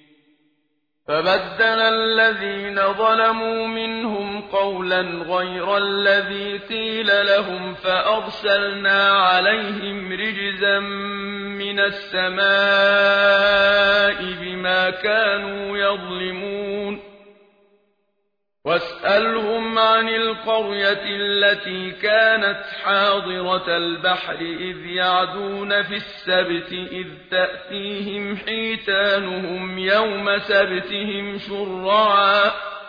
فبدل الذين ظلموا منهم قولا غير الذي قيل لهم فأرسلنا عليهم رجزا من السماء بما كانوا يظلمون واسألهم عن القرية التي كانت حاضرة البحر إذ يعدون في السبت إذ تأتيهم حيتانهم يوم سبتهم شرعا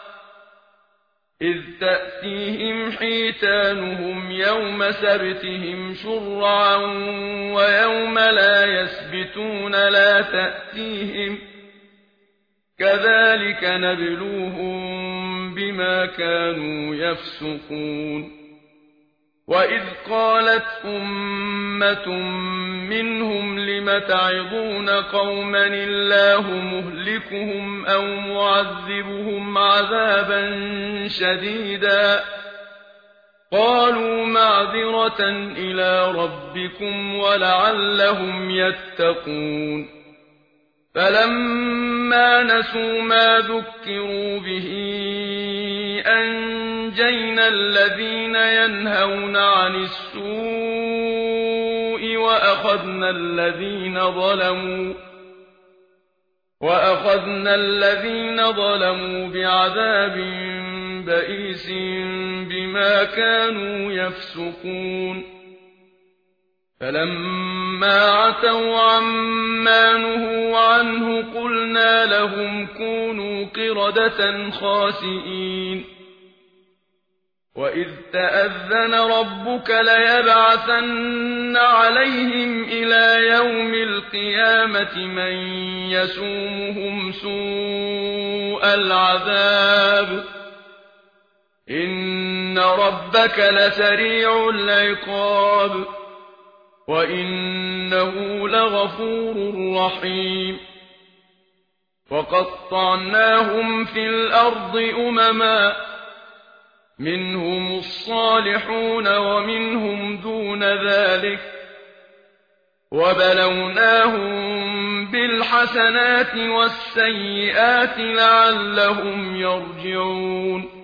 إذ تأتيهم حيتانهم يوم سبتهم شرعا ويوم لا يسبتون لا تأتيهم كذلك نبلوهم بما كانوا يفسقون وإذ قالت أمة منهم لم تعظون قوما الله مهلكهم أو معذبهم عذابا شديدا قالوا معذرة إلى ربكم ولعلهم يتقون فلما نسوا ما ذكروا به أنجينا الذين ينهون عن السوء وأخذنا الذين ظلموا وأخذنا الذين ظلموا بعذاب بئيس بما كانوا يفسقون فلما عتوا عما نهوا عنه قلنا لهم كونوا قردة خاسئين وإذ تأذن ربك ليبعثن عليهم إلى يوم القيامة من يسومهم سوء العذاب إن ربك لسريع العقاب وإنه لغفور رحيم وقطعناهم في الأرض أمما منهم الصالحون ومنهم دون ذلك وبلوناهم بالحسنات والسيئات لعلهم يرجعون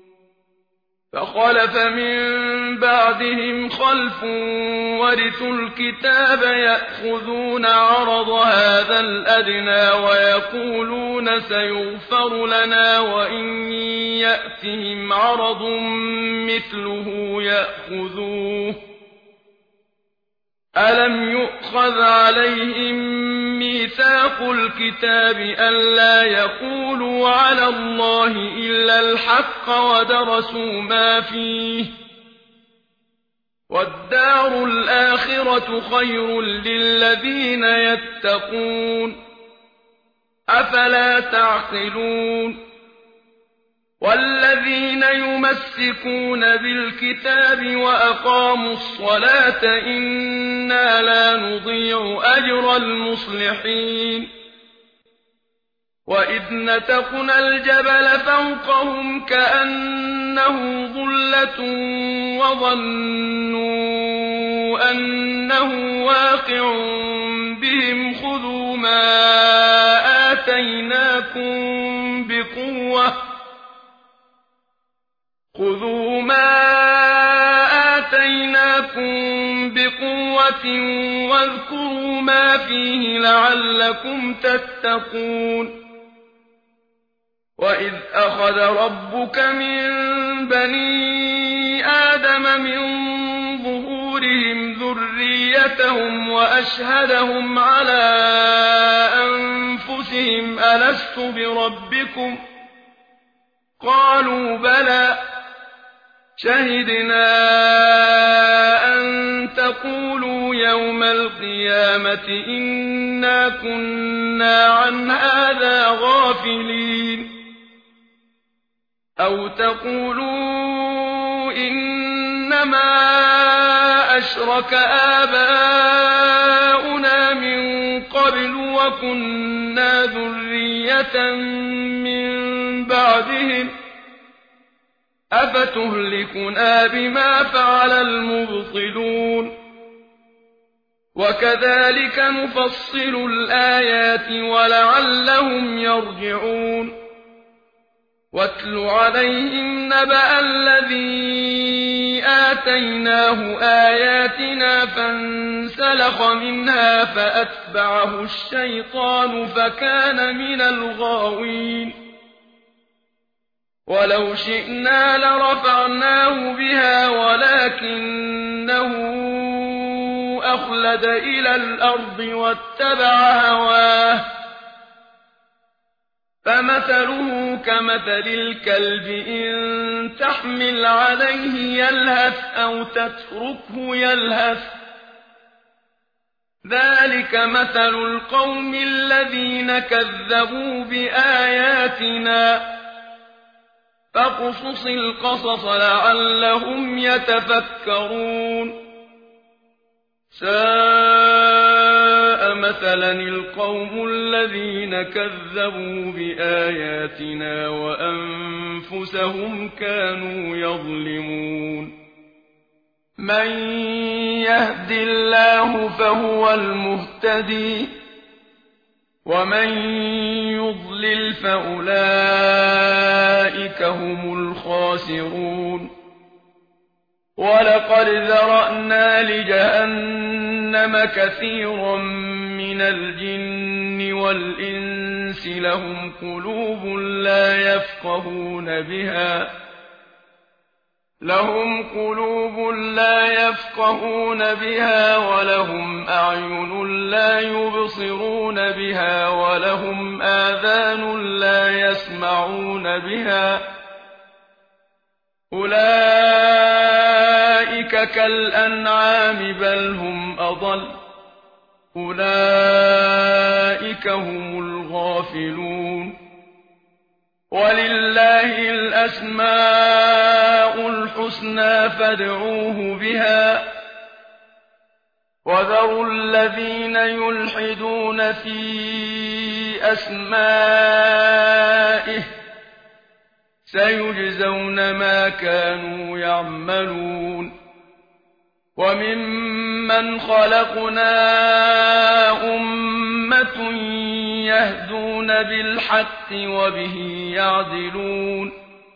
فخلف من بعدهم خلف ورثوا الكتاب يأخذون عرض هذا الأدنى ويقولون سيغفر لنا وإن يأتهم عرض مثله يأخذوه ألم يؤخذ عليهم ميثاق الكتاب ألا يقولوا على الله إلا الحق ودرسوا ما فيه والدار الآخرة خير للذين يتقون أفلا تعقلون والذين يمسكون بالكتاب وأقاموا الصلاة إنا لا نضيع أجر المصلحين وإذ نتقنا الجبل فوقهم كأنه ظلة وظنوا أنه واقع بهم خذوا ما آتيناكم بقوة خذوا ما آتيناكم بقوة واذكروا ما فيه لعلكم تتقون وإذ أخذ ربك من بني آدم من ظهورهم ذريتهم وأشهدهم على أنفسهم ألست بربكم قالوا بلى شهدنا أن تقولوا يوم القيامة إنا كنا عن هذا غافلين أو تقولوا إنما أشرك آباؤنا من قبل وكنا ذرية من بعدهم أفتهلكنا بما فعل المبطلون وكذلك نفصل الآيات ولعلهم يرجعون واتل عليهم نبأ الذي آتيناه آياتنا فانسلخ منها فأتبعه الشيطان فكان من الغاوين ولو شئنا لرفعناه بها ولكنه أخلد إلى الأرض واتبع هواه فمثله كمثل الكلب إن تحمل عليه يلهث أو تتركه يلهث ذلك مثل القوم الذين كذبوا بآياتنا فاقصص القصص لعلهم يتفكرون ساء مثلا القوم الذين كذبوا بآياتنا وأنفسهم كانوا يظلمون من يهد الله فهو المهتدي ومن يضلل فأولئك هم الخاسرون ولقد ذرأنا لجهنم كثيرا من الجن والإنس لهم قلوب لا يفقهون بها لهم قلوب لا يفقهون بها ولهم أعين لا يبصرون بها ولهم آذان لا يسمعون بها أولئك كالأنعام بل هم أضل أولئك هم الغافلون ولله الأسماء الحسنى فادعوه بها وذروا الذين يلحدون في أسمائه سيجزون ما كانوا يعملون وممن خلقنا أمة يهدون بالحق وبه يعدلون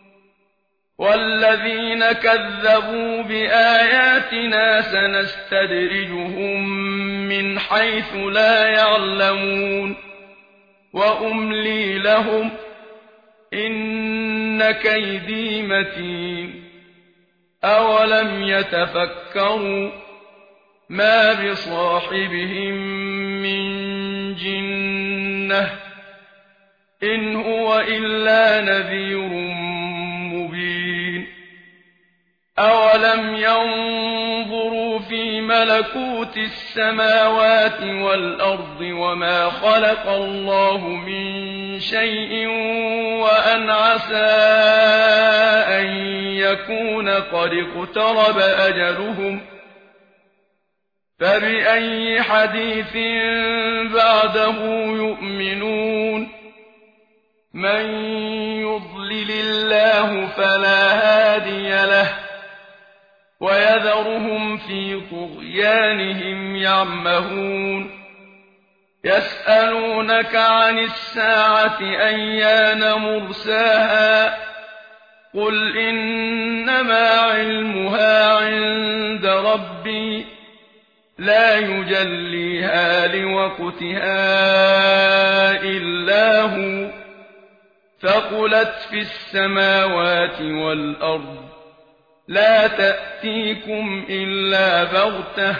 والذين كذبوا بآياتنا سنستدرجهم من حيث لا يعلمون وأملي لهم إن كيدي متين أولم يتفكروا ما بصاحبهم من جنة إن هو إلا نذير مبين أولم ينظروا في ملكوت السماوات والأرض وما خلق الله من شيء وأن عسى أن يكون قد اقترب أجلهم فبأي حديث بعده يؤمنون من يضلل الله فلا هادي له ويذرهم في طغيانهم يعمهون يسألونك عن الساعة أيان مرساها قل إنما علمها عند ربي لا يجليها لوقتها إلا هو ثقلت في السماوات والأرض لا تأتيكم إلا بغتة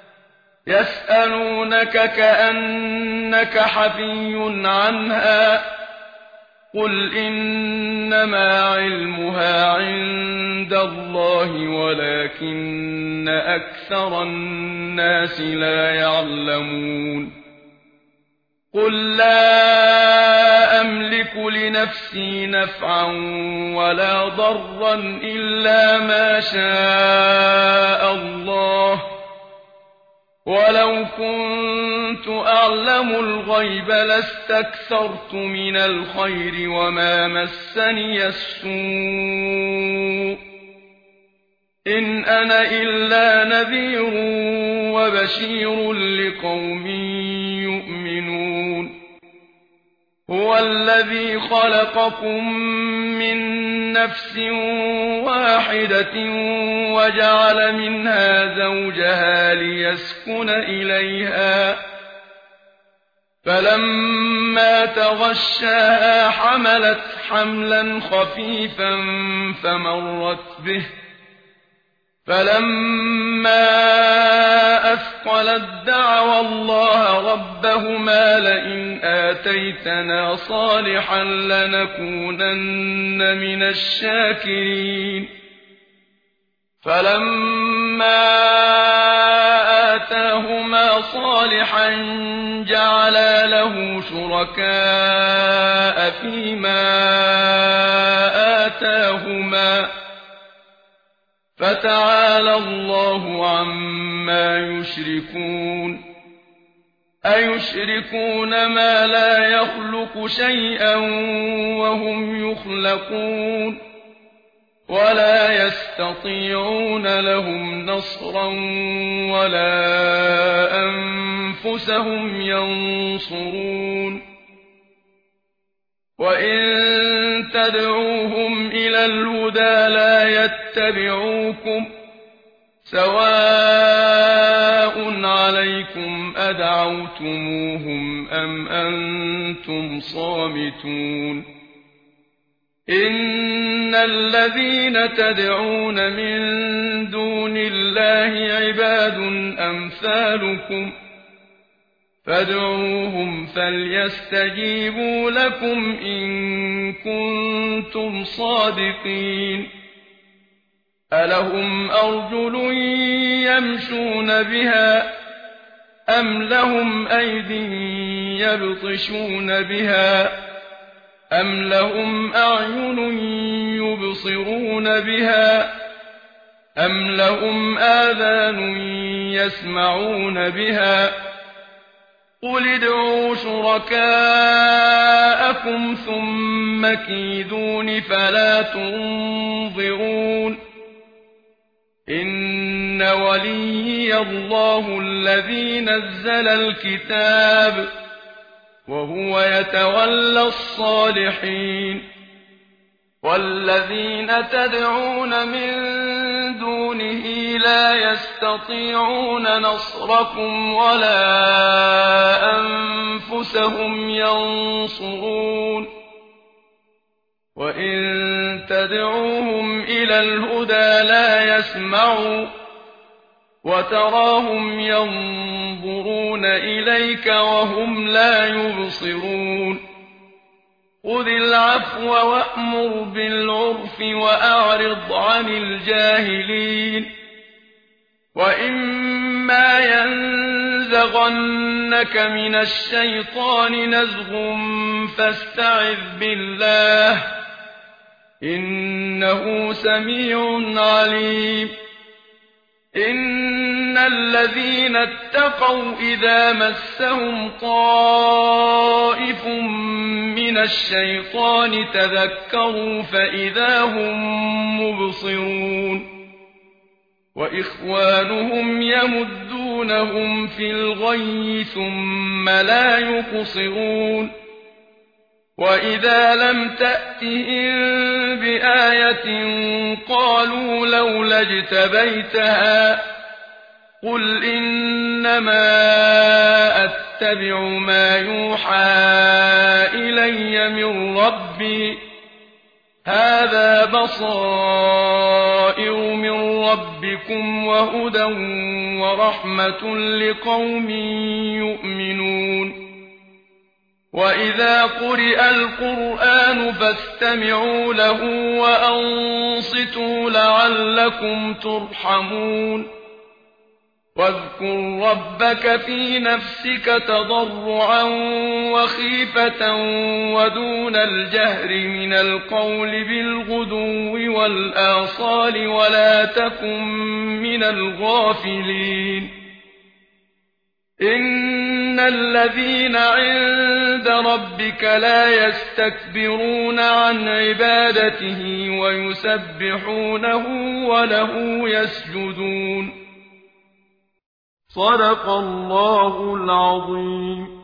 يسألونك كأنك حفي عنها قل إنما علمها عند الله ولكن أكثر الناس لا يعلمون قل لا أملك لنفسي نفعا ولا ضرا إلا ما شاء الله ولو كنت أعلم الغيب لاستكثرت من الخير وما مسني السوء إن أنا إلا نذير وبشير لقوم يؤمنون هو الذي خلقكم من نفس واحدة وجعل منها زوجها ليسكن إليها فلما تغشاها حملت حملا خفيفا فمرت به فلما أثقلت دعوا الله ربهما لئن آتيتنا صالحا لنكونن من الشاكرين فلما آتاهما صالحا جعلا له شركاء فيما آتاهما فتعالى الله عما يشركون أيشركون ما لا يخلق شيئا وهم يخلقون ولا يستطيعون لهم نصرا ولا أنفسهم ينصرون وإن تدعوهم إلى الهدى لا يتبعوكم سواء عليكم أدعوتموهم أم أنتم صامتون إن الذين تدعون من دون الله عباد أمثالكم فادعوهم فليستجيبوا لكم إن كنتم صادقين ألهم أرجل يمشون بها أم لهم أيد يبطشون بها أم لهم أعين يبصرون بها أم لهم آذان يسمعون بها قل ادعوا شركاءكم ثم كيدون فلا تنظرون إن وليي الله الذي نزل الكتاب وهو يتولى الصالحين والذين تدعون من دونه لا يستطيعون نصركم ولا أنفسهم ينصرون وإن تدعوهم إلى الهدى لا يسمعوا وتراهم ينظرون إليك وهم لا يبصرون خذ العفو وأمر بالعرف وأعرض عن الجاهلين وإما ينزغنك من الشيطان نزغ فاستعذ بالله إنه سميع عليم إن الذين اتقوا إذا مسهم طائف من الشيطان تذكروا فإذا هم مبصرون وإخوانهم يمدونهم في الغي ثم لا يقصرون وإذا لم تأتهم بآية قالوا لولا اجتبيتها قل إنما أتبع ما يوحى إلي من ربي هذا بصائر من ربكم وهدى ورحمة لقوم يؤمنون وإذا قرئ القرآن فاستمعوا له وأنصتوا لعلكم ترحمون واذكر ربك في نفسك تضرعا وخيفة ودون الجهر من القول بالغدو والآصال ولا تكن من الغافلين إن الذين عند ربك لا يستكبرون عن عبادته ويسبحونه وله يسجدون صدق الله العظيم.